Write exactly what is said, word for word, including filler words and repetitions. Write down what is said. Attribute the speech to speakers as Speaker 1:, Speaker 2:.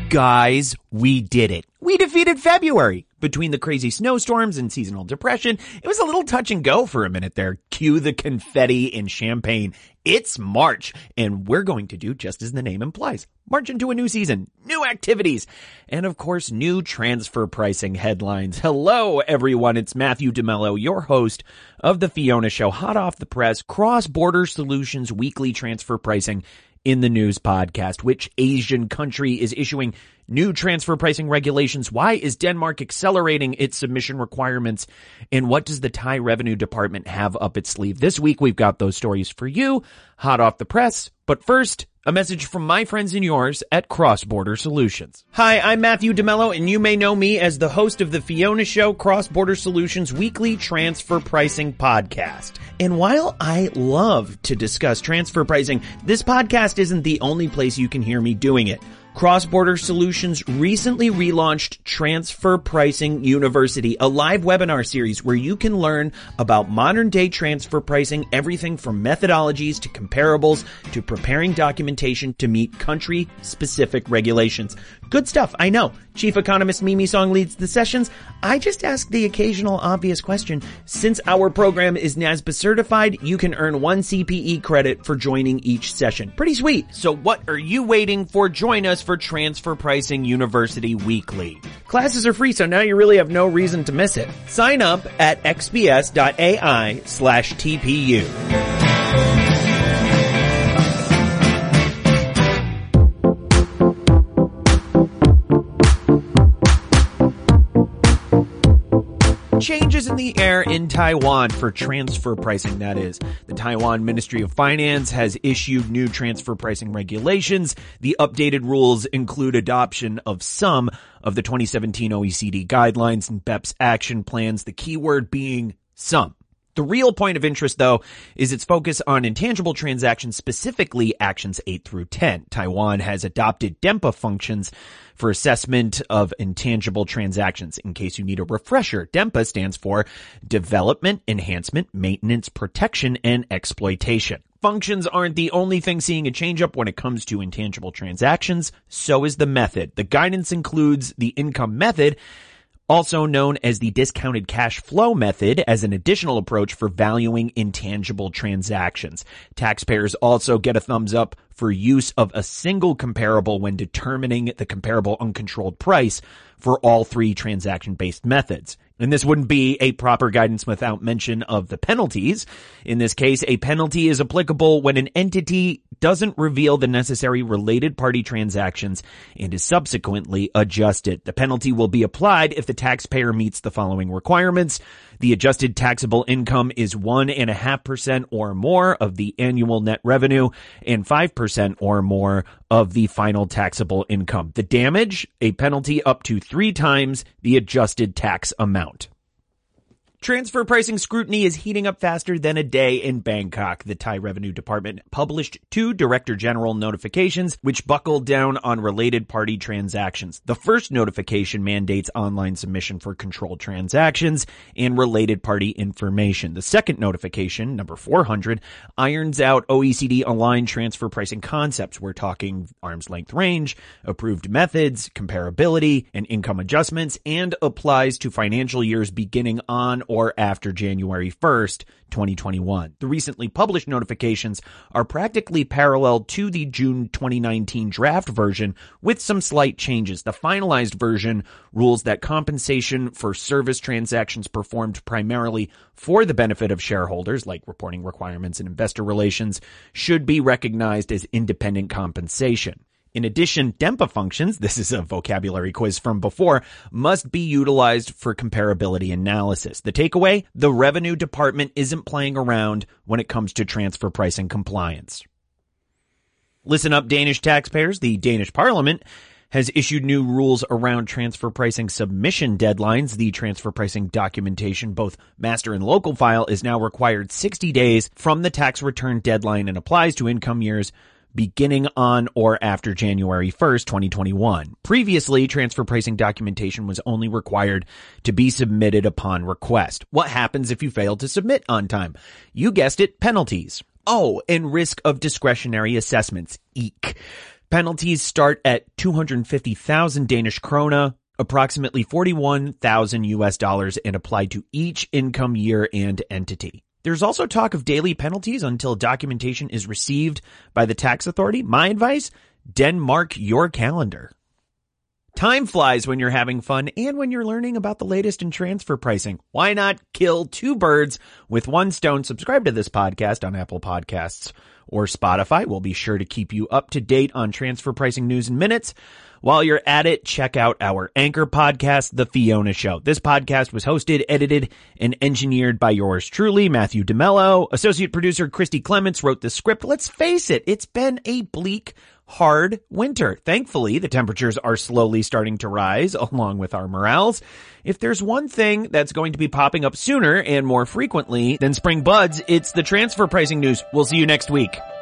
Speaker 1: Guys, we did it. We defeated February. Between the crazy snowstorms and seasonal depression, it was a little touch and go for a minute there. Cue the confetti and champagne. It's March, and we're going to do just as the name implies. March into a new season, new activities, and of course, new transfer pricing headlines. Hello, everyone. It's Matthew DeMello, your host of The Fiona Show, hot off the press, Cross-Border Solutions Weekly Transfer Pricing in the News podcast. Which Asian country is issuing new transfer pricing regulations? Why is Denmark accelerating its submission requirements? And what does the Thai Revenue Department have up its sleeve? This week, we've got those stories for you, hot off the press. But first, a message from my friends and yours at Cross-Border Solutions. Hi, I'm Matthew DeMello, and you may know me as the host of the Fiona Show, Cross-Border Solutions Weekly Transfer Pricing Podcast. And while I love to discuss transfer pricing, this podcast isn't the only place you can hear me doing it. Cross-Border Solutions recently relaunched Transfer Pricing University, a live webinar series where you can learn about modern-day transfer pricing, everything from methodologies to comparables to preparing documentation to meet country-specific regulations. Good stuff, I know. Chief Economist Mimi Song leads the sessions. I just ask the occasional obvious question. Since our program is NASBA certified, you can earn one C P E credit for joining each session. Pretty sweet. So what are you waiting for? Join us for Transfer Pricing University Weekly. Classes are free, so now you really have no reason to miss it. Sign up at xbs.ai slash TPU. Changes in the air in Taiwan for transfer pricing, that is. The Taiwan Ministry of Finance has issued new transfer pricing regulations. The updated rules include adoption of some of the twenty seventeen O E C D guidelines and B E P S action plans, the key word being some. The real point of interest, though, is its focus on intangible transactions, specifically actions eight through ten. Taiwan has adopted DEMPA functions for assessment of intangible transactions. In case you need a refresher, DEMPA stands for Development, Enhancement, Maintenance, Protection, and Exploitation. Functions aren't the only thing seeing a change up when it comes to intangible transactions. So is the method. The guidance includes the income method, also known as the discounted cash flow method, as an additional approach for valuing intangible transactions. Taxpayers also get a thumbs up for use of a single comparable when determining the comparable uncontrolled price for all three transaction-based methods. And this wouldn't be a proper guidance without mention of the penalties. In this case, a penalty is applicable when an entity doesn't reveal the necessary related party transactions and is subsequently adjusted. The penalty will be applied if the taxpayer meets the following requirements. The adjusted taxable income is one and a half percent or more of the annual net revenue and five percent or more of the final taxable income. The damage, a penalty up to three times the adjusted tax amount. Transfer pricing scrutiny is heating up faster than a day in Bangkok. The Thai Revenue Department published two Director General notifications which buckled down on related party transactions. The first notification mandates online submission for controlled transactions and related party information. The second notification, number four hundred, irons out O E C D-aligned transfer pricing concepts. We're talking arm's length range, approved methods, comparability, and income adjustments, and applies to financial years beginning on or after January first, twenty twenty-one. The recently published notifications are practically parallel to the June twenty nineteen draft version with some slight changes. The finalized version rules that compensation for service transactions performed primarily for the benefit of shareholders, like reporting requirements and investor relations, should be recognized as independent compensation. In addition, DEMPA functions, this is a vocabulary quiz from before, must be utilized for comparability analysis. The takeaway, the Revenue Department isn't playing around when it comes to transfer pricing compliance. Listen up, Danish taxpayers. The Danish Parliament has issued new rules around transfer pricing submission deadlines. The transfer pricing documentation, both master and local file, is now required sixty days from the tax return deadline and applies to income years beginning on or after January first, twenty twenty-one. Previously, transfer pricing documentation was only required to be submitted upon request. What happens if you fail to submit on time? You guessed it, penalties. Oh, and risk of discretionary assessments. Eek. Penalties start at two hundred fifty thousand Danish krona, approximately forty-one thousand U S dollars, and apply to each income year and entity. There's also talk of daily penalties until documentation is received by the tax authority. My advice, Denmark your calendar. Time flies when you're having fun and when you're learning about the latest in transfer pricing. Why not kill two birds with one stone? Subscribe to this podcast on Apple Podcasts or Spotify. We'll be sure to keep you up to date on transfer pricing news in minutes. While you're at it, check out our anchor podcast, The Fiona Show. This podcast was hosted, edited, and engineered by yours truly, Matthew DeMello. Associate producer Christy Clements wrote the script. Let's face it, it's been a bleak, hard winter. Thankfully, the temperatures are slowly starting to rise along with our morales. If there's one thing that's going to be popping up sooner and more frequently than spring buds, it's the transfer pricing news. We'll see you next week.